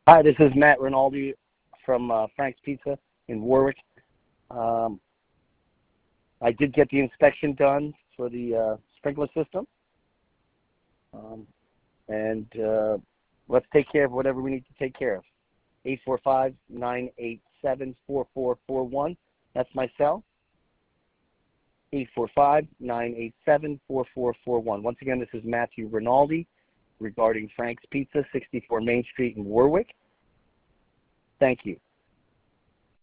Hi, this is Matt Rinaldi from Frank's Pizza in Warwick. I did get the inspection done for the sprinkler system. Let's take care of whatever we need to take care of. 845-987-4441. That's my cell. 845-987-4441. Once again, this is Matthew Rinaldi regarding Frank's Pizza, 64 Main Street in Warwick. Thank you.